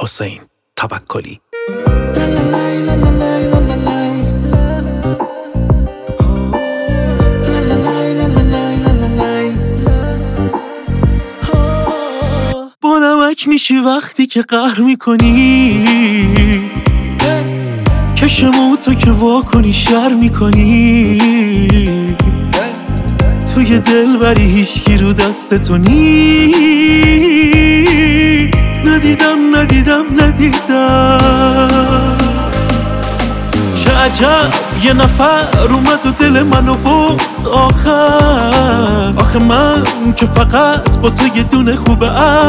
حسین توکلی. با نمک میشی وقتی که قهر میکنی، کشمو تو که وا کنی شر میکنی، توی دل بری هیچکی رو دست تو نی. ندیدم چه عجب یه نفر اومد و دل منو برد آخه من که فقط با تو یه دونه خوب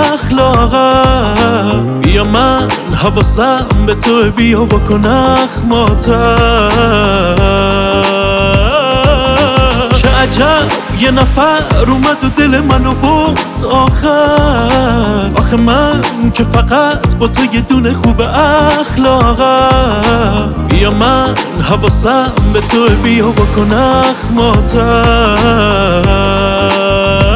اخلاقم. بیا من حواسم به تو، بیا وکن اخماتم. چه عجب یه نفر اومد و دل منو برد آخه من که فقط با تو یه دونه خوب اخلاقم. بیا من حواسم به تو، بیا وکن اخماتم.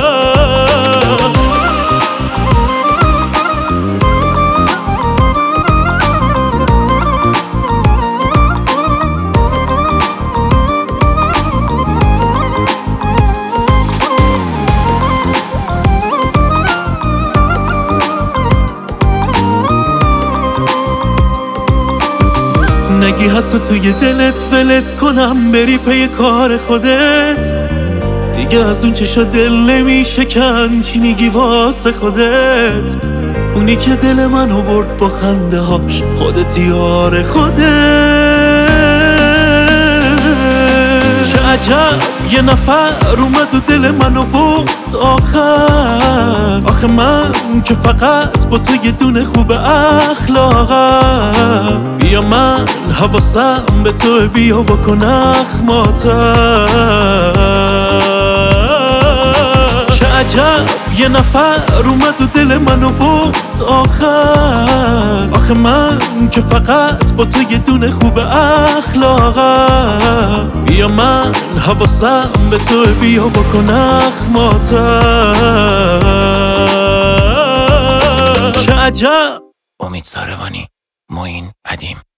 نگی حتی توی دلت ولت کنم بری پی کار خودت، دیگه از اون چشا دل نمیشکن چی میگی واسه خودت. اونی که دل منو برد با خنده هاش خودت یار خودت. چه عجب یه نفر اومد و دل منو برد آخه من که فقط با تو یه دونه خوب اخلاقم. بیا من حواسم به تو، بیا وکن اخماتم. چه عجب یه نفر اومد و دل منو برد آخه من که فقط با تو یه دونه خوب اخلاقم. بیا من حواسم به تو، بیا وکن اخماتم. چه عجب. امید ساروانی، معین ادیم.